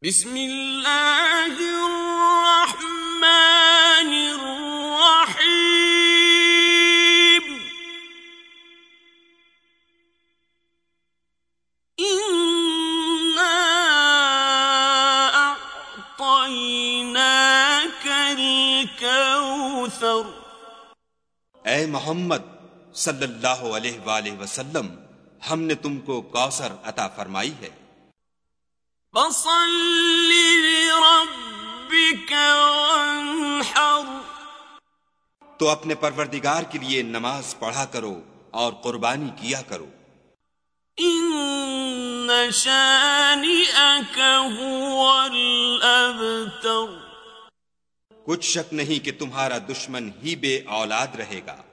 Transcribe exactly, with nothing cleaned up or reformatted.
बिस्मिल्लाहिर्रहमानिर्रहीम। इन्ना अअतैनाकल कौसर। ऐ मोहम्मद सल्लल्लाहु अलैहि वसल्लम, हमने तुमको कौसर अता फरमाई है। फसल्लि लिरब्बिक वन्हर। तो अपने परवरदिगार के लिए नमाज पढ़ा करो और कुर्बानी किया करो। इन्न शानिअक हुवल अबतर। कुछ शक नहीं कि तुम्हारा दुश्मन ही बे औलाद रहेगा।